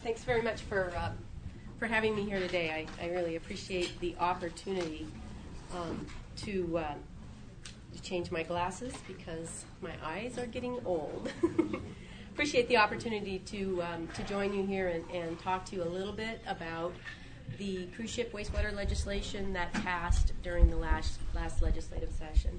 Thanks very much for having me here today. I really appreciate the opportunity to change my glasses because my eyes are getting old. Appreciate the opportunity to join you here and talk to you a little bit about the cruise ship wastewater legislation that passed during the last legislative session.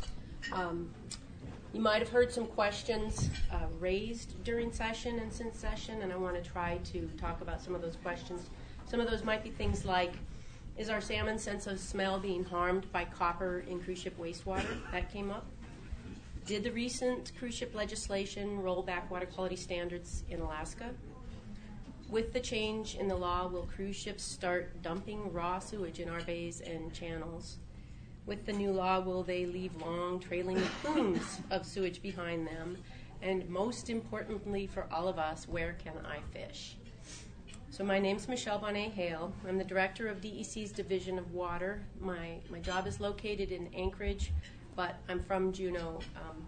You might have heard some questions raised during session and since session, and I want to try to talk about some of those questions. Some of those might be things like, is our salmon's sense of smell being harmed by copper in cruise ship wastewater? That came up. Did the recent cruise ship legislation roll back water quality standards in Alaska? With the change in the law, will cruise ships start dumping raw sewage in our bays and channels? With the new law, will they leave long trailing plumes of sewage behind them? And most importantly for all of us, where can I fish? So my name's Michelle Bonet-Hale. I'm the director of DEC's Division of Water. My job is located in Anchorage, but I'm from Juneau.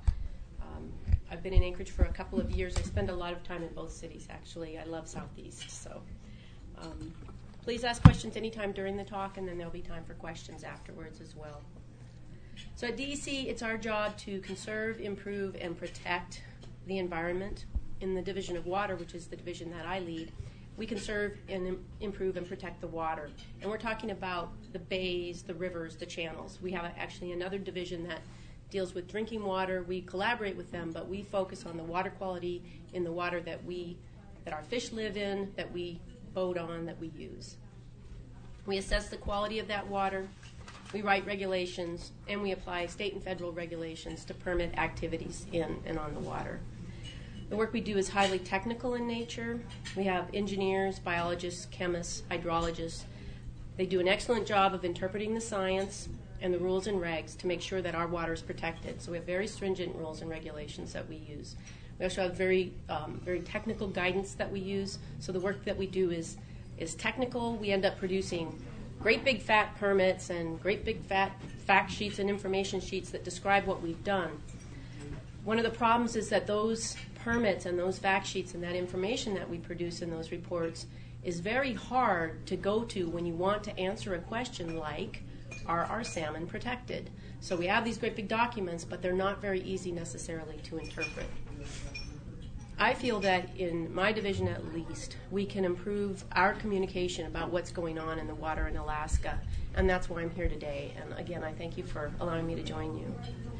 I've been in Anchorage for a couple of years. I spend a lot of time in both cities, actually. I love Southeast. So please ask questions anytime during the talk, and then there'll be time for questions afterwards as well. So at DEC, it's our job to conserve, improve, and protect the environment. In the Division of Water, which is the division that I lead, we conserve and improve and protect the water. And we're talking about the bays, the rivers, the channels. We have actually another division that deals with drinking water. We collaborate with them, but we focus on the water quality in the water that our fish live in, that we boat on, that we use. We assess the quality of that water, we write regulations, and we apply state and federal regulations to permit activities in and on the water. The work we do is highly technical in nature. We have engineers, biologists, chemists, hydrologists. They do an excellent job of interpreting the science and the rules and regs to make sure that our water is protected. So we have very stringent rules and regulations that we use. We also have very technical guidance that we use. So the work that we do is technical. We end up producing great big fat permits and great big fat fact sheets and information sheets that describe what we've done. One of the problems is that those permits and those fact sheets and that information that we produce in those reports is very hard to go to when you want to answer a question like, are our salmon protected? So we have these great big documents, but they're not very easy necessarily to interpret. I feel that in my division at least, we can improve our communication about what's going on in the water in Alaska, and that's why I'm here today. And again, I thank you for allowing me to join you.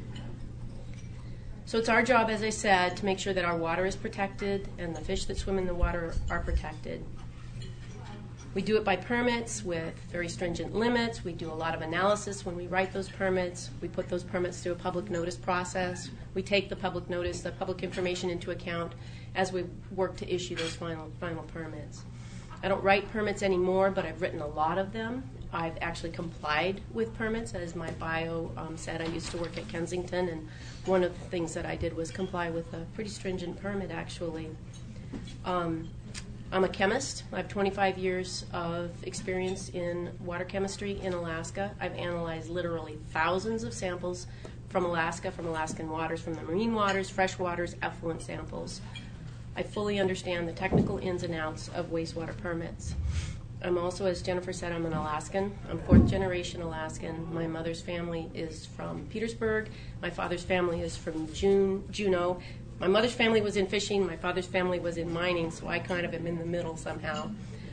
So it's our job, as I said, to make sure that our water is protected and the fish that swim in the water are protected. We do it by permits with very stringent limits. We do a lot of analysis when we write those permits. We put those permits through a public notice process. We take the public notice, the public information into account as we work to issue those final permits. I don't write permits anymore, but I've written a lot of them. I've actually complied with permits. As my bio said, I used to work at Kensington, and one of the things that I did was comply with a pretty stringent permit, actually. I'm a chemist. I have 25 years of experience in water chemistry in Alaska. I've analyzed literally thousands of samples from Alaska, from Alaskan waters, from the marine waters, fresh waters, effluent samples. I fully understand the technical ins and outs of wastewater permits. I'm also, as Jennifer said, I'm an Alaskan. I'm fourth generation Alaskan. My mother's family is from Petersburg. My father's family is from Juneau. My mother's family was in fishing. My father's family was in mining, so I kind of am in the middle somehow.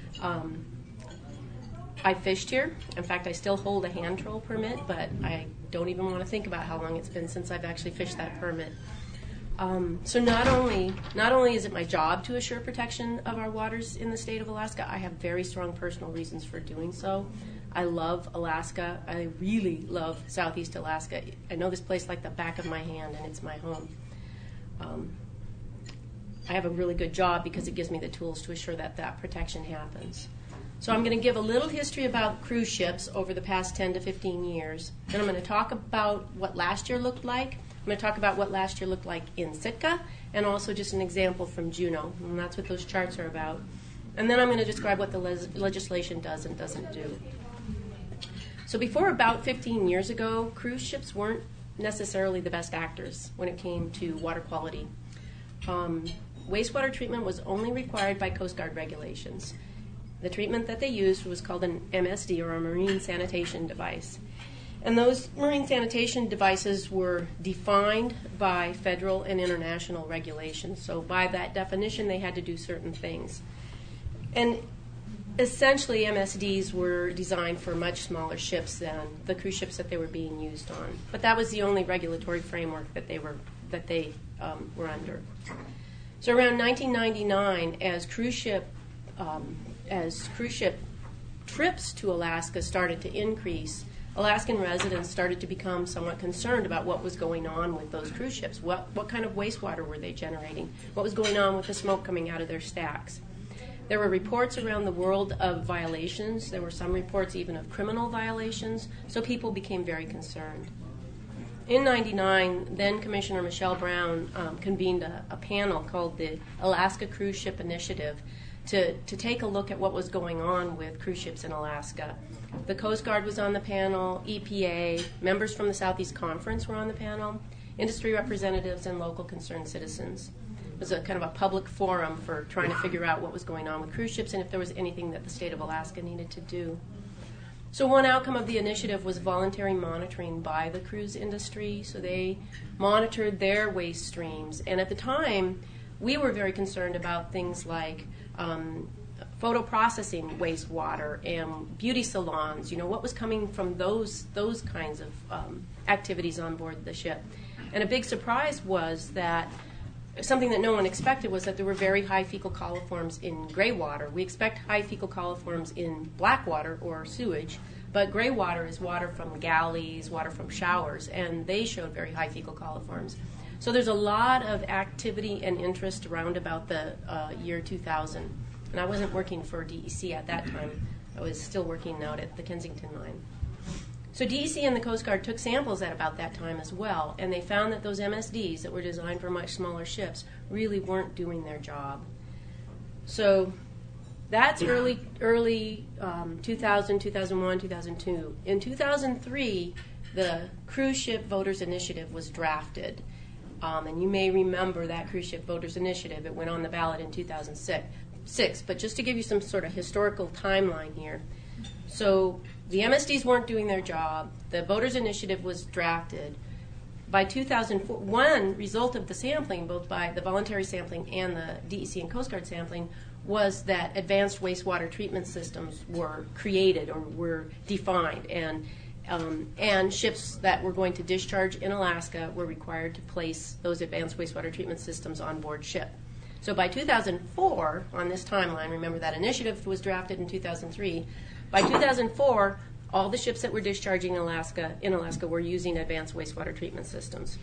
I fished here. In fact, I still hold a hand troll permit, but I don't even want to think about how long it's been since I've actually fished that permit. So not only is it my job to assure protection of our waters in the state of Alaska, I have very strong personal reasons for doing so. I love Alaska. I really love Southeast Alaska. I know this place like the back of my hand, and it's my home. I have a really good job because it gives me the tools to assure that that protection happens. So I'm going to give a little history about cruise ships over the past 10 to 15 years. Then I'm going to talk about what last year looked like. I'm going to talk about what last year looked like in Sitka, and also just an example from Juneau, and that's what those charts are about. And then I'm going to describe what the legislation does and doesn't do. So before about 15 years ago, cruise ships weren't necessarily the best actors when it came to water quality. wastewater treatment was only required by Coast Guard regulations. The treatment that they used was called an MSD, or a marine sanitation device. And those marine sanitation devices were defined by federal and international regulations. So by that definition, they had to do certain things. And essentially, MSDs were designed for much smaller ships than the cruise ships that they were being used on. But that was the only regulatory framework that they were under. So around 1999, as cruise ship trips to Alaska started to increase, Alaskan residents started to become somewhat concerned about what was going on with those cruise ships. What kind of wastewater were they generating? What was going on with the smoke coming out of their stacks? There were reports around the world of violations. There were some reports even of criminal violations, so people became very concerned. In '99, then Commissioner Michelle Brown convened a panel called the Alaska Cruise Ship Initiative to take a look at what was going on with cruise ships in Alaska. The Coast Guard was on the panel, EPA, members from the Southeast Conference were on the panel, industry representatives, and local concerned citizens. It was a kind of a public forum for trying to figure out what was going on with cruise ships and if there was anything that the state of Alaska needed to do. So one outcome of the initiative was voluntary monitoring by the cruise industry. So they monitored their waste streams. And at the time, we were very concerned about things like photo processing wastewater and beauty salons, what was coming from those kinds of activities on board the ship. And a big surprise was that something that no one expected was that there were very high fecal coliforms in gray water. We expect high fecal coliforms in black water or sewage, but gray water is water from galleys, water from showers, and they showed very high fecal coliforms. So there's a lot of activity and interest around about the year 2000. And I wasn't working for DEC at that time. I was still working out at the Kensington mine. So DEC and the Coast Guard took samples at about that time as well, and they found that those MSDs that were designed for much smaller ships really weren't doing their job. So that's early 2000, 2001, 2002. In 2003, the Cruise Ship Voters Initiative was drafted. And you may remember that Cruise Ship Voters Initiative. It went on the ballot in 2006. But just to give you some sort of historical timeline here. So the MSDs weren't doing their job. The Voters Initiative was drafted. By 2004, one result of the sampling, both by the voluntary sampling and the DEC and Coast Guard sampling, was that advanced wastewater treatment systems were created or were defined. And ships that were going to discharge in Alaska were required to place those advanced wastewater treatment systems on board ship. So by 2004, on this timeline, remember that initiative was drafted in 2003, by 2004, all the ships that were discharging in Alaska were using advanced wastewater treatment systems.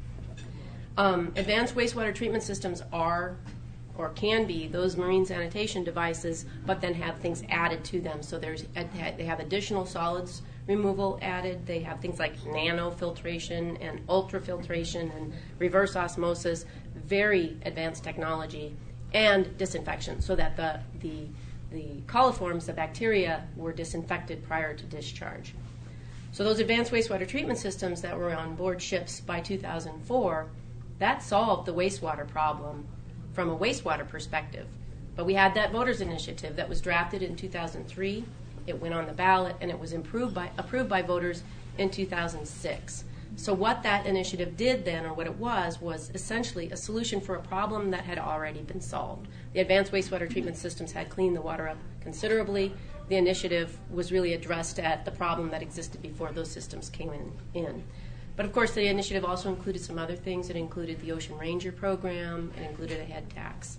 Advanced wastewater treatment systems are or can be those marine sanitation devices, but then have things added to them. So they have additional solids removal added. They have things like nanofiltration and ultrafiltration and reverse osmosis, very advanced technology, and disinfection, so that the coliforms, the bacteria, were disinfected prior to discharge. So those advanced wastewater treatment systems that were on board ships by 2004, that solved the wastewater problem from a wastewater perspective. But we had that voters initiative that was drafted in 2003. It went on the ballot, and it was approved by voters in 2006. So what that initiative did then, or what it was essentially a solution for a problem that had already been solved. The advanced wastewater treatment systems had cleaned the water up considerably. The initiative was really addressed at the problem that existed before those systems came in. But of course, the initiative also included some other things. It included the Ocean Ranger program. It included a head tax.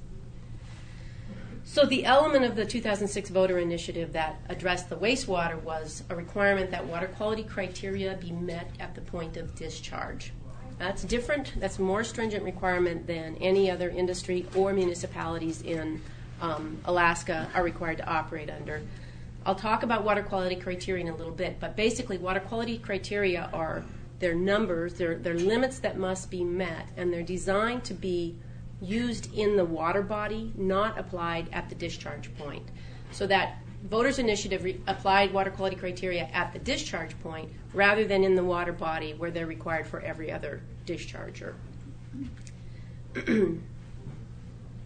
So the element of the 2006 voter initiative that addressed the wastewater was a requirement that water quality criteria be met at the point of discharge. That's different. That's a more stringent requirement than any other industry or municipalities in Alaska are required to operate under. I'll talk about water quality criteria in a little bit, but basically water quality criteria are their numbers, they're limits that must be met, and they're designed to be used in the water body, not applied at the discharge point. So that voters initiative applied water quality criteria at the discharge point rather than in the water body where they're required for every other discharger.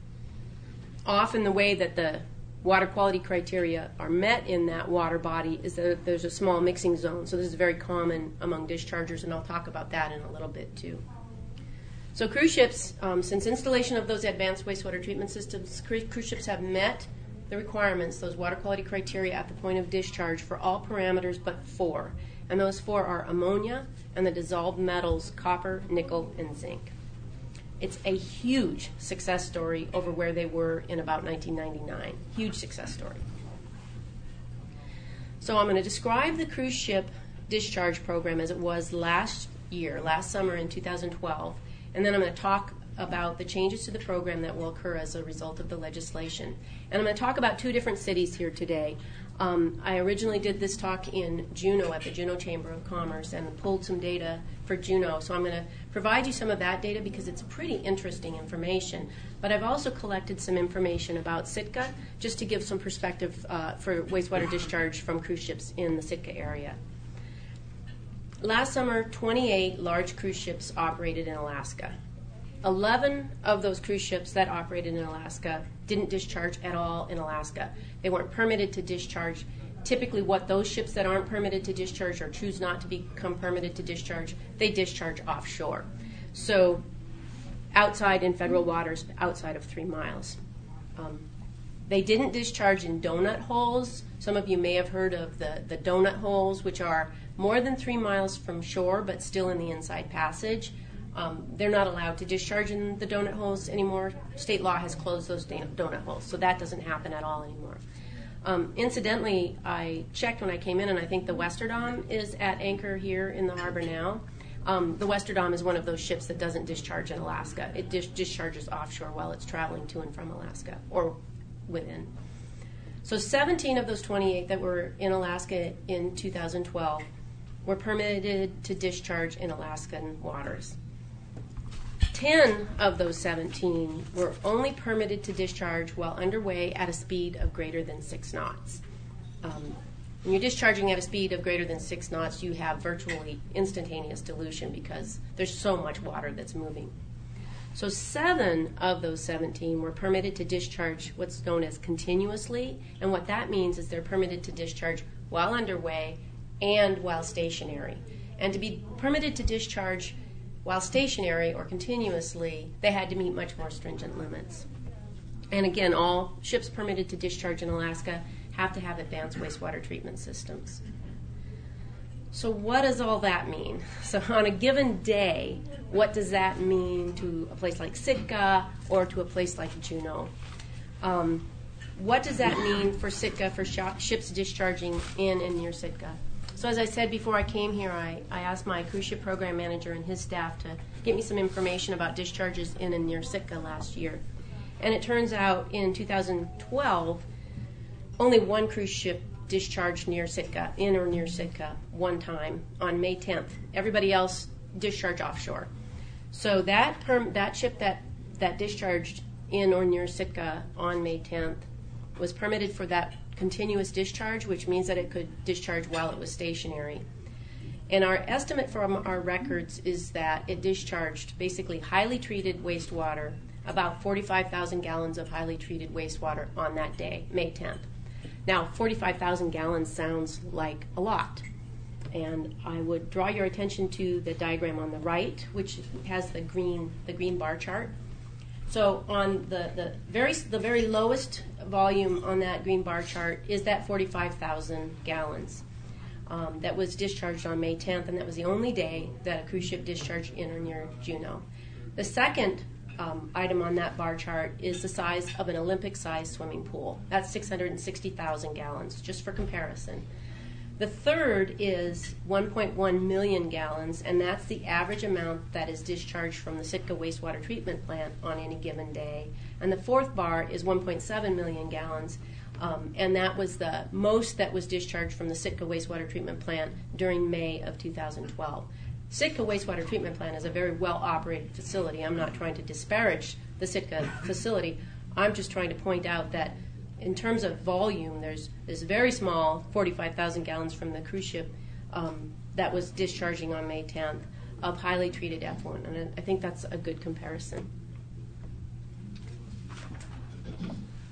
often the way that the water quality criteria are met in that water body is that there's a small mixing zone. So this is very common among dischargers, and I'll talk about that in a little bit too. So cruise ships, since installation of those advanced wastewater treatment systems, cruise ships have met the requirements, those water quality criteria at the point of discharge for all parameters but 4. And those 4 are ammonia and the dissolved metals copper, nickel, and zinc. It's a huge success story over where they were in about 1999. Huge success story. So I'm going to describe the cruise ship discharge program as it was last summer in 2012, and then I'm going to talk about the changes to the program that will occur as a result of the legislation. And I'm going to talk about 2 different cities here today. I originally did this talk in Juneau at the Juneau Chamber of Commerce and pulled some data for Juneau. So I'm going to provide you some of that data because it's pretty interesting information. But I've also collected some information about Sitka just to give some perspective for wastewater discharge from cruise ships in the Sitka area. Last summer, 28 large cruise ships operated in Alaska. 11 of those cruise ships that operated in Alaska didn't discharge at all in Alaska. They weren't permitted to discharge. Typically what those ships that aren't permitted to discharge or choose not to become permitted to discharge, they discharge offshore. So outside in federal waters, outside of 3 miles. They didn't discharge in donut holes. Some of you may have heard of the donut holes, which are more than 3 miles from shore but still in the inside passage. They're not allowed to discharge in the donut holes anymore. State law has closed those donut holes, so that doesn't happen at all anymore. Incidentally, I checked when I came in, and I think the Westerdam is at anchor here in the harbor now. The Westerdam is one of those ships that doesn't discharge in Alaska. It discharges offshore while it's traveling to and from Alaska, or within. So 17 of those 28 that were in Alaska in 2012 were permitted to discharge in Alaskan waters. 10 of those 17 were only permitted to discharge while underway at a speed of greater than 6 knots. When you're discharging at a speed of greater than 6 knots, you have virtually instantaneous dilution because there's so much water that's moving. So 7 of those 17 were permitted to discharge what's known as continuously, and what that means is they're permitted to discharge while underway and while stationary. And to be permitted to discharge while stationary or continuously, they had to meet much more stringent limits. And again, all ships permitted to discharge in Alaska have to have advanced wastewater treatment systems. So what does all that mean? So on a given day, what does that mean to a place like Sitka or to a place like Juneau? What does that mean for Sitka, for ships discharging in and near Sitka? So as I said before I came here, I asked my cruise ship program manager and his staff to get me some information about discharges in and near Sitka last year. And it turns out in 2012, only 1 cruise ship discharged near Sitka, in or near Sitka, 1 time on May 10th. Everybody else discharged offshore. So that ship that discharged in or near Sitka on May 10th was permitted for that continuous discharge, which means that it could discharge while it was stationary. And our estimate from our records is that it discharged basically highly treated wastewater, about 45,000 gallons of highly treated wastewater on that day, May 10th. Now, 45,000 gallons sounds like a lot. And I would draw your attention to the diagram on the right, which has the green bar chart. So on the very lowest volume on that green bar chart is that 45,000 gallons that was discharged on May 10th, and that was the only day that a cruise ship discharged in or near Juneau. The second item on that bar chart is the size of an Olympic-sized swimming pool. That's 660,000 gallons, just for comparison. The third is 1.1 million gallons, and that's the average amount that is discharged from the Sitka wastewater treatment plant on any given day. And the fourth bar is 1.7 million gallons, and that was the most that was discharged from the Sitka wastewater treatment plant during May of 2012. Sitka wastewater treatment plant is a very well-operated facility. I'm not trying to disparage the Sitka facility. I'm just trying to point out that in terms of volume, there's this very small 45,000 gallons from the cruise ship that was discharging on May 10th of highly treated effluent, and I think that's a good comparison.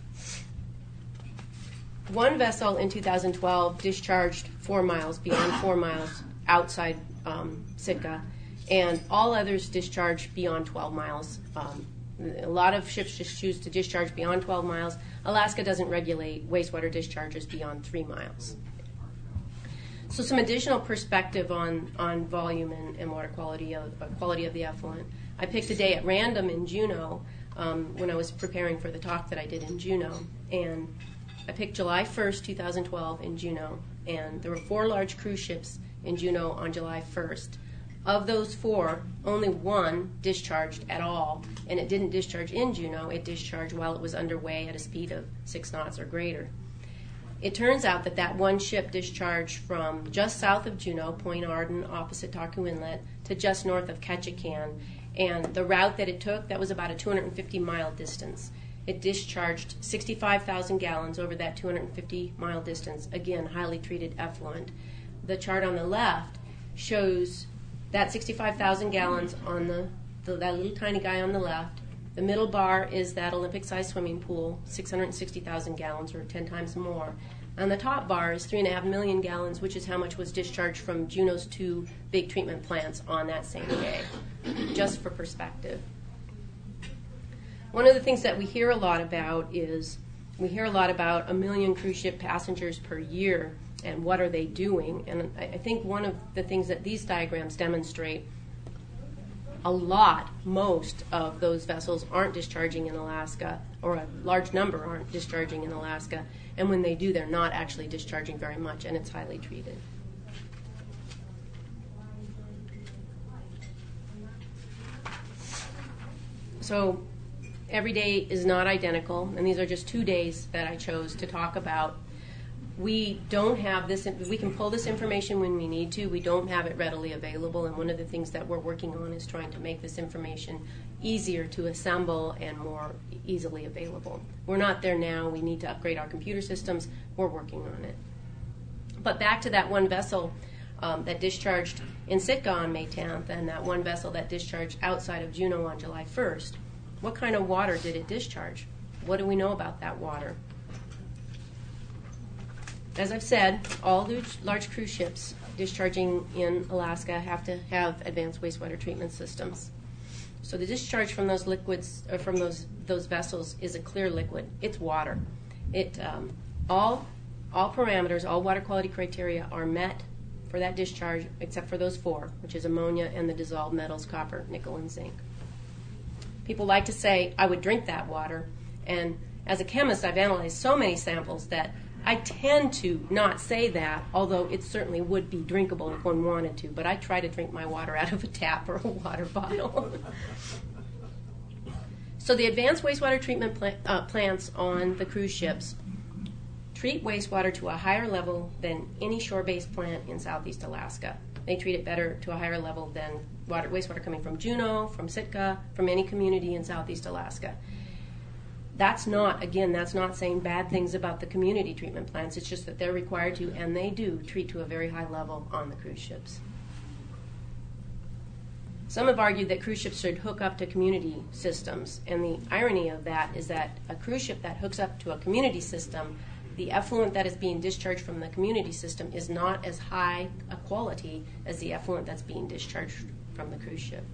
one vessel in 2012 discharged 4 miles, beyond 4 miles outside Sitka, and all others discharged beyond 12 miles. A lot of ships just choose to discharge beyond 12 miles. Alaska doesn't regulate wastewater discharges beyond 3 miles. So some additional perspective on volume and water quality of the effluent. I picked a day at random in Juneau when I was preparing for the talk that I did in Juneau, and I picked July 1st, 2012 in Juneau, and there were 4 large cruise ships in Juneau on July 1st. Of those 4, only 1 discharged at all, and it didn't discharge in Juneau. It discharged while it was underway at a speed of 6 knots or greater. It turns out that one ship discharged from just south of Juneau, Point Arden, opposite Taku Inlet, to just north of Ketchikan, and the route that it took, that was about a 250-mile distance. It discharged 65,000 gallons over that 250-mile distance, again, highly treated effluent. The chart on the left shows that 65,000 gallons on that little tiny guy on the left. The middle bar is that Olympic-sized swimming pool, 660,000 gallons, or 10 times more. On the top bar is 3.5 million gallons, which is how much was discharged from Juneau's 2 big treatment plants on that same day, just for perspective. One of the things that we hear a lot about is, we hear a lot about 1 million cruise ship passengers per year and what are they doing. And I think one of the things that these diagrams demonstrate, most of those vessels aren't discharging in Alaska, or a large number aren't discharging in Alaska, and when they do, they're not actually discharging very much, and it's highly treated. So every day is not identical, and these are just 2 days that I chose to talk about. We don't have this, we can pull this information when we need to. We don't have it readily available, and one of the things that we're working on is trying to make this information easier to assemble and more easily available. We're not there now. We need to upgrade our computer systems. We're working on it. But back to that one vessel that discharged in Sitka on May 10th, and that one vessel that discharged outside of Juneau on July 1st. What kind of water did it discharge? What do we know about that water? As I've said, all large cruise ships discharging in Alaska have to have advanced wastewater treatment systems. So the discharge from those liquids, or from those vessels, is a clear liquid. It's water. All parameters, all water quality criteria are met for that discharge, except for those 4, which is ammonia and the dissolved metals, copper, nickel, and zinc. People like to say, I would drink that water, and as a chemist, I've analyzed so many samples that I tend to not say that, although it certainly would be drinkable if one wanted to, but I try to drink my water out of a tap or a water bottle. So the advanced wastewater treatment plants on the cruise ships treat wastewater to a higher level than any shore-based plant in Southeast Alaska. They treat it better to a higher level than wastewater coming from Juneau, from Sitka, from any community in Southeast Alaska. That's not saying bad things about the community treatment plants. It's just that they're required to, and they do, treat to a very high level on the cruise ships. Some have argued that cruise ships should hook up to community systems, and the irony of that is that a cruise ship that hooks up to a community system, the effluent that is being discharged from the community system is not as high a quality as the effluent that's being discharged from the cruise ship.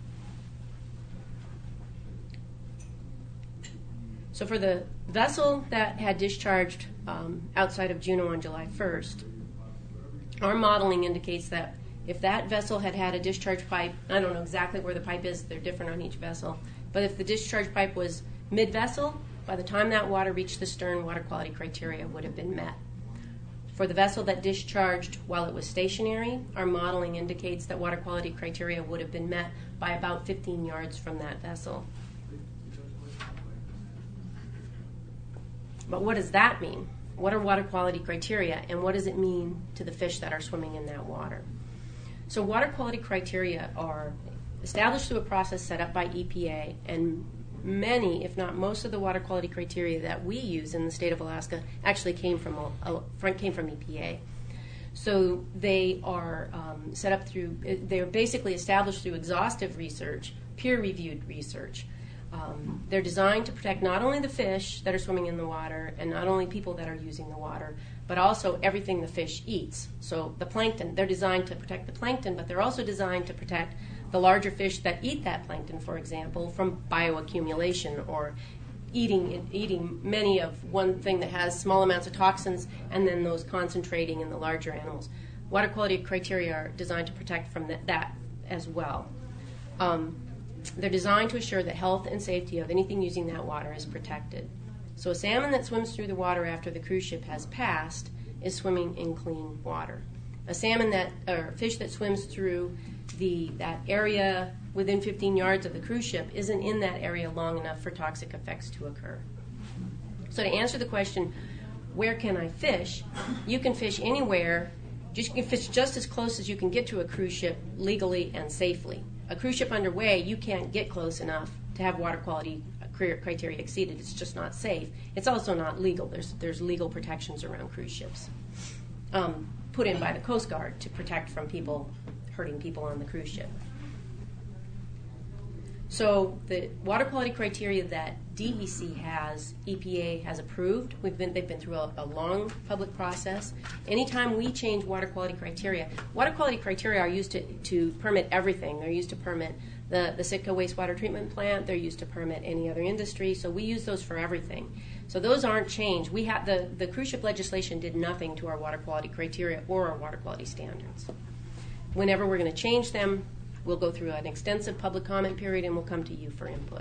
So for the vessel that had discharged outside of Juneau on July 1st, our modeling indicates that if that vessel had had a discharge pipe, I don't know exactly where the pipe is, they're different on each vessel, but if the discharge pipe was mid-vessel, by the time that water reached the stern, water quality criteria would have been met. For the vessel that discharged while it was stationary, our modeling indicates that water quality criteria would have been met by about 15 yards from that vessel. But what does that mean? What are water quality criteria, and what does it mean to the fish that are swimming in that water? So water quality criteria are established through a process set up by EPA, and many, if not most, of the water quality criteria that we use in the state of Alaska actually came from EPA. So they are set up through, they're basically established through exhaustive research, peer-reviewed research. They're designed to protect not only the fish that are swimming in the water and not only people that are using the water, but also everything the fish eats. So the plankton, they're designed to protect the plankton, but they're also designed to protect the larger fish that eat that plankton, for example, from bioaccumulation or eating many of one thing that has small amounts of toxins and then those concentrating in the larger animals. Water quality criteria are designed to protect from that as well. They're designed to assure that health and safety of anything using that water is protected. So a salmon that swims through the water after the cruise ship has passed is swimming in clean water. A fish that swims through that area within 15 yards of the cruise ship isn't in that area long enough for toxic effects to occur. So to answer the question, where can I fish? You can fish anywhere. You can fish just as close as you can get to a cruise ship legally and safely. A cruise ship underway, you can't get close enough to have water quality criteria exceeded. It's just not safe. It's also not legal. There's legal protections around cruise ships put in by the Coast Guard to protect from people hurting people on the cruise ship. So the water quality criteria that DEC has, EPA has approved. They've been through a long public process. Anytime we change water quality criteria are used to permit everything. They're used to permit the Sitka wastewater treatment plant. They're used to permit any other industry. So we use those for everything. So those aren't changed. We have the cruise ship legislation did nothing to our water quality criteria or our water quality standards. Whenever we're going to change them, we'll go through an extensive public comment period and we'll come to you for input.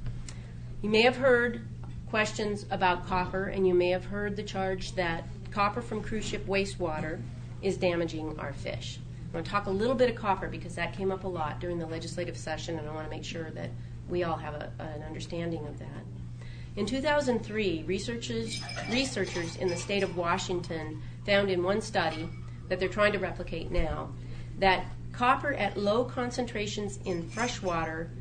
You may have heard questions about copper, and you may have heard the charge that copper from cruise ship wastewater is damaging our fish. I'm going to talk a little bit of copper because that came up a lot during the legislative session, and I want to make sure that we all have an understanding of that. In 2003, researchers in the state of Washington found in one study that they're trying to replicate now that copper at low concentrations in fresh water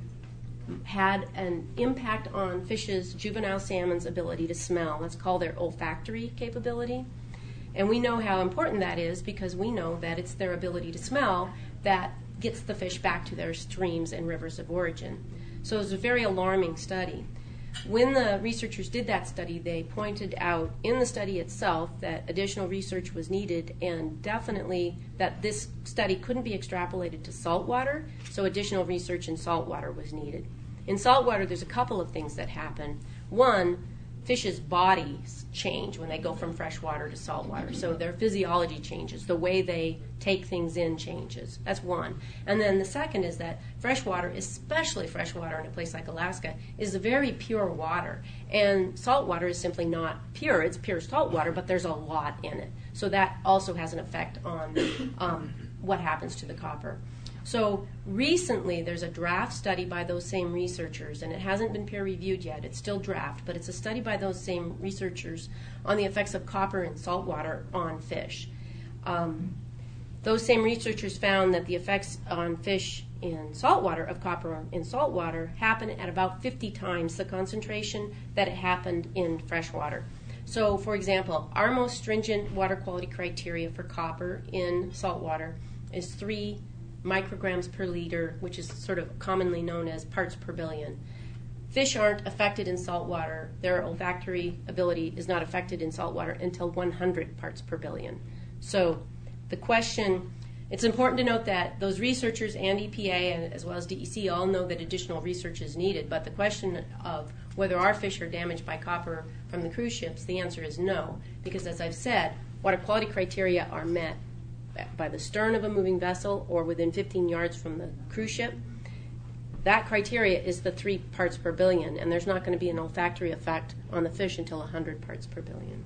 had an impact on fish's, juvenile salmon's ability to smell. That's called their olfactory capability. And we know how important that is because we know that it's their ability to smell that gets the fish back to their streams and rivers of origin. So it was a very alarming study. When the researchers did that study, they pointed out in the study itself that additional research was needed and definitely that this study couldn't be extrapolated to saltwater, so additional research in saltwater was needed. In saltwater, there's a couple of things that happen. One, fish's bodies change when they go from freshwater to saltwater, so their physiology changes. The way they take things in changes. That's one. And then the second is that freshwater, especially freshwater in a place like Alaska, is a very pure water. And saltwater is simply not pure. It's pure saltwater, but there's a lot in it. So that also has an effect on what happens to the copper. So recently there's a draft study by those same researchers, and it hasn't been peer-reviewed yet. It's still draft, but it's a study by those same researchers on the effects of copper in saltwater on fish. Those same researchers found that the effects on fish in saltwater of copper in saltwater happen at about 50 times the concentration that it happened in freshwater. So, for example, our most stringent water quality criteria for copper in saltwater is 3 micrograms per liter, which is sort of commonly known as parts per billion. Fish aren't affected in saltwater. Their olfactory ability is not affected in saltwater until 100 parts per billion. So the question, it's important to note that those researchers and EPA and as well as DEC all know that additional research is needed, but the question of whether our fish are damaged by copper from the cruise ships, the answer is no, because as I've said, water quality criteria are met by the stern of a moving vessel or within 15 yards from the cruise ship. That criteria is the 3 parts per billion, and there's not going to be an olfactory effect on the fish until 100 parts per billion.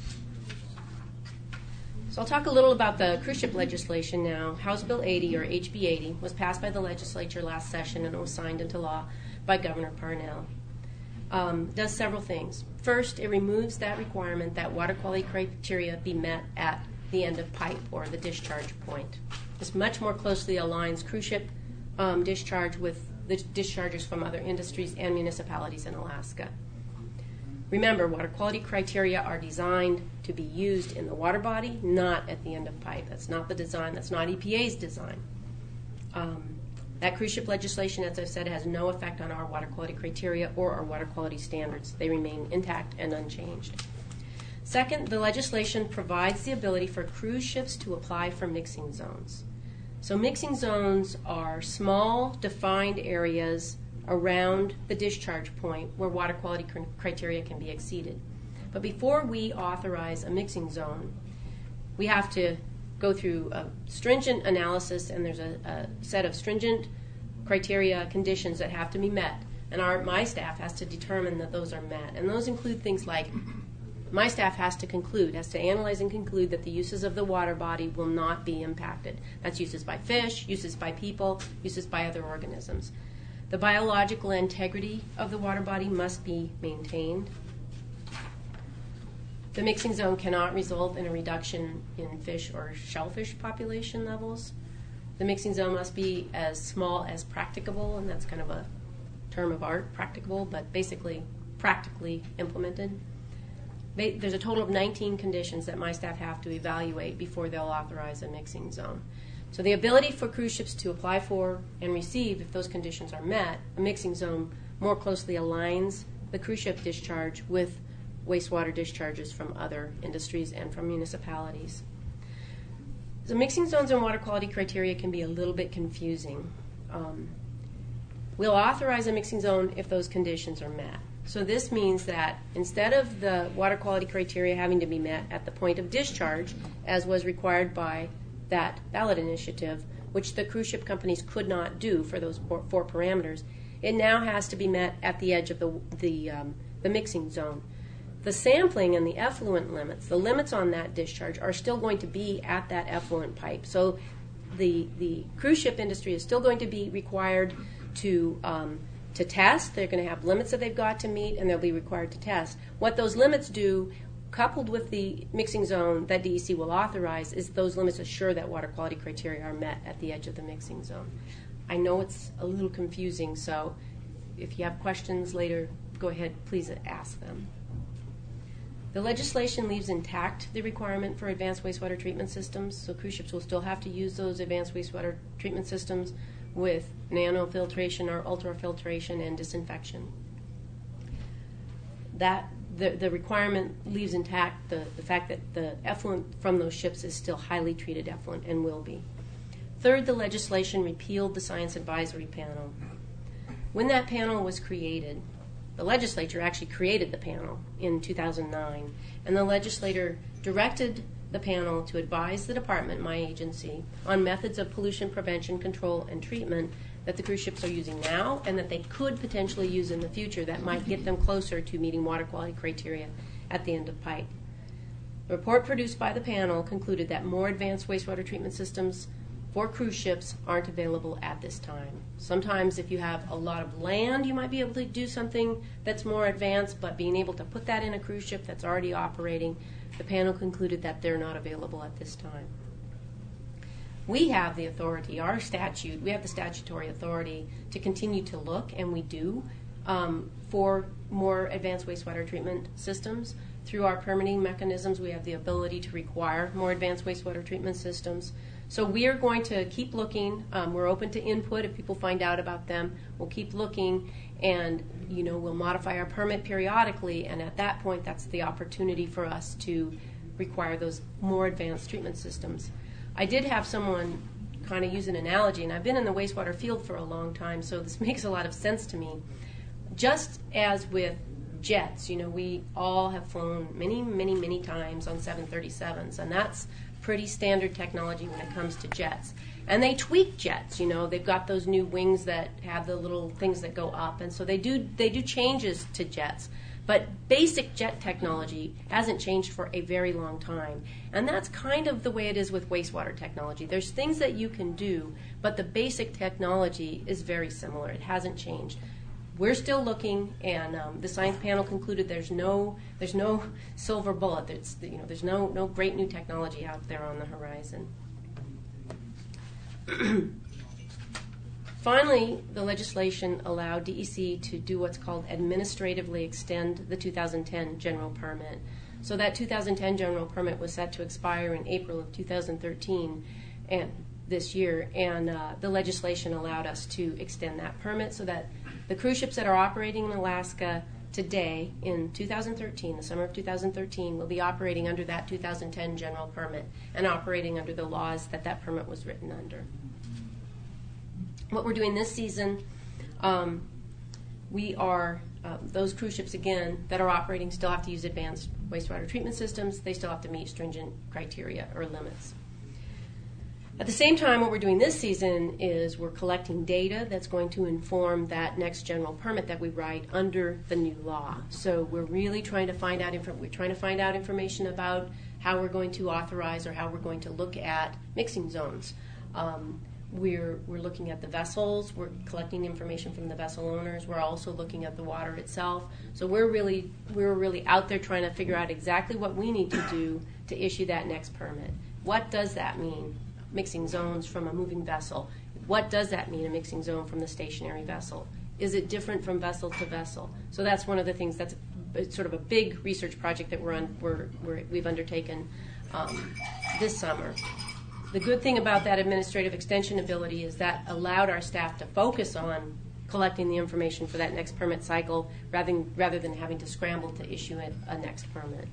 So I'll talk a little about the cruise ship legislation now. House Bill 80, or HB 80, was passed by the legislature last session and it was signed into law by Governor Parnell. Does several things. First, it removes that requirement that water quality criteria be met at the end of pipe or the discharge point. This much more closely aligns cruise ship discharge with the discharges from other industries and municipalities in Alaska. Remember, water quality criteria are designed to be used in the water body, not at the end of pipe. That's not the design. That's not EPA's design. That cruise ship legislation, as I've said, has no effect on our water quality criteria or our water quality standards. They remain intact and unchanged. Second, the legislation provides the ability for cruise ships to apply for mixing zones. So mixing zones are small, defined areas around the discharge point where water quality criteria can be exceeded. But before we authorize a mixing zone, we have to go through a stringent analysis, and there's a set of stringent criteria, conditions that have to be met. And my staff has to determine that those are met. And those include things like my staff has to analyze and conclude that the uses of the water body will not be impacted. That's uses by fish, uses by people, uses by other organisms. The biological integrity of the water body must be maintained. The mixing zone cannot result in a reduction in fish or shellfish population levels. The mixing zone must be as small as practicable, and that's kind of a term of art, practicable, but basically practically implemented. There's a total of 19 conditions that my staff have to evaluate before they'll authorize a mixing zone. So the ability for cruise ships to apply for and receive, if those conditions are met, a mixing zone more closely aligns the cruise ship discharge with wastewater discharges from other industries and from municipalities. So mixing zones and water quality criteria can be a little bit confusing. We'll authorize a mixing zone if those conditions are met. So this means that instead of the water quality criteria having to be met at the point of discharge, as was required by that ballot initiative, which the cruise ship companies could not do for those four parameters, it now has to be met at the edge of the mixing zone. The sampling and the effluent limits, the limits on that discharge, are still going to be at that effluent pipe. So the cruise ship industry is still going to be required to test. They're going to have limits that they've got to meet, and they'll be required to test. What those limits do, coupled with the mixing zone that DEC will authorize, is those limits assure that water quality criteria are met at the edge of the mixing zone. I know it's a little confusing, so if you have questions later, go ahead, please ask them. The legislation leaves intact the requirement for advanced wastewater treatment systems, so cruise ships will still have to use those advanced wastewater treatment systems with nanofiltration or ultrafiltration and disinfection. The requirement leaves intact the fact that the effluent from those ships is still highly treated effluent and will be. Third, the legislation repealed the Science Advisory Panel. When that panel was created, the legislature actually created the panel in 2009, and the legislator directed the panel to advise the department, my agency, on methods of pollution prevention, control, and treatment that the cruise ships are using now and that they could potentially use in the future that might get them closer to meeting water quality criteria at the end of pipe. The report produced by the panel concluded that more advanced wastewater treatment systems for cruise ships aren't available at this time. Sometimes if you have a lot of land, you might be able to do something that's more advanced, but being able to put that in a cruise ship that's already operating, the panel concluded that they're not available at this time. We have the authority, we have the statutory authority to continue to look, and we do, for more advanced wastewater treatment systems. Through our permitting mechanisms, we have the ability to require more advanced wastewater treatment systems. So we are going to keep looking. We're open to input if people find out about them. We'll keep looking, and we'll modify our permit periodically. And at that point, that's the opportunity for us to require those more advanced treatment systems. I did have someone kind of use an analogy, and I've been in the wastewater field for a long time, so this makes a lot of sense to me. Just as with jets, we all have flown many, many, many times on 737s, and that's pretty standard technology when it comes to jets. And they tweak jets, they've got those new wings that have the little things that go up, and so they do changes to jets. But basic jet technology hasn't changed for a very long time. And that's kind of the way it is with wastewater technology. There's things that you can do, but the basic technology is very similar. It hasn't changed. We're still looking, and the science panel concluded there's no silver bullet. There's no great new technology out there on the horizon. Finally, the legislation allowed DEC to do what's called administratively extend the 2010 general permit. So that 2010 general permit was set to expire in April of 2013, and this year, and the legislation allowed us to extend that permit so that the cruise ships that are operating in Alaska today in 2013, the summer of 2013, will be operating under that 2010 general permit and operating under the laws that that permit was written under. What we're doing this season, we are, those cruise ships, again, that are operating still have to use advanced wastewater treatment systems. They still have to meet stringent criteria or limits. At the same time, what we're doing this season is we're collecting data that's going to inform that next general permit that we write under the new law. So we're really trying to find out information about how we're going to authorize or how we're going to look at mixing zones. We're looking at the vessels. We're collecting information from the vessel owners. We're also looking at the water itself. So we're really out there trying to figure out exactly what we need to do to issue that next permit. What does that mean? Mixing zones from a moving vessel. What does that mean, a mixing zone from the stationary vessel? Is it different from vessel to vessel? So that's one of the things that's sort of a big research project that we've undertaken this summer. The good thing about that administrative extension ability is that allowed our staff to focus on collecting the information for that next permit cycle rather than having to scramble to issue a next permit.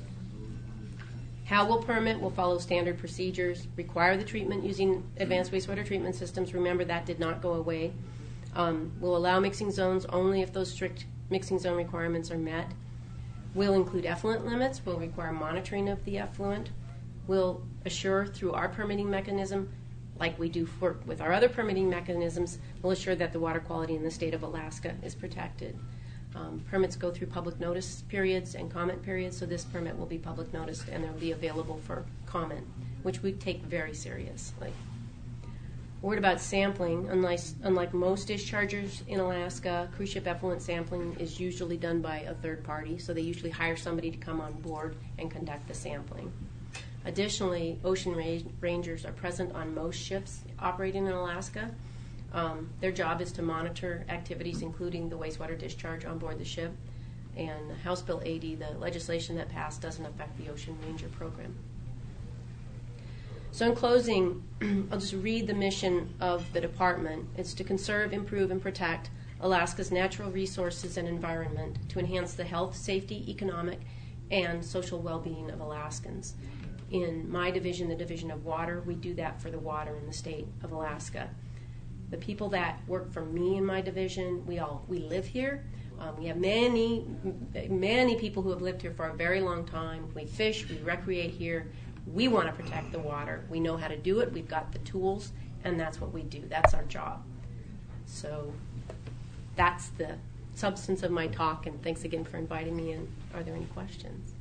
How we'll permit will follow standard procedures, require the treatment using advanced wastewater treatment systems. Remember, that did not go away. We'll allow mixing zones only if those strict mixing zone requirements are met. We'll include effluent limits. We'll require monitoring of the effluent. We'll assure through our permitting mechanism, like we do with our other permitting mechanisms, we'll assure that the water quality in the state of Alaska is protected. Permits go through public notice periods and comment periods, so this permit will be public noticed and they'll be available for comment, which we take very seriously. A word about sampling. Unlike most dischargers in Alaska, cruise ship effluent sampling is usually done by a third party, so they usually hire somebody to come on board and conduct the sampling. Additionally, ocean rangers are present on most ships operating in Alaska. Their job is to monitor activities, including the wastewater discharge on board the ship. And House Bill 80, the legislation that passed, doesn't affect the Ocean Ranger program. So in closing, I'll just read the mission of the department. It's to conserve, improve, and protect Alaska's natural resources and environment to enhance the health, safety, economic, and social well-being of Alaskans. In my division, the Division of Water, we do that for the water in the state of Alaska. The people that work for me in my division, we live here. We have many people who have lived here for a very long time. We fish, we recreate here. We want to protect the water. We know how to do it. We've got the tools, and that's what we do. That's our job. So that's the substance of my talk, and thanks again for inviting me in. Are there any questions?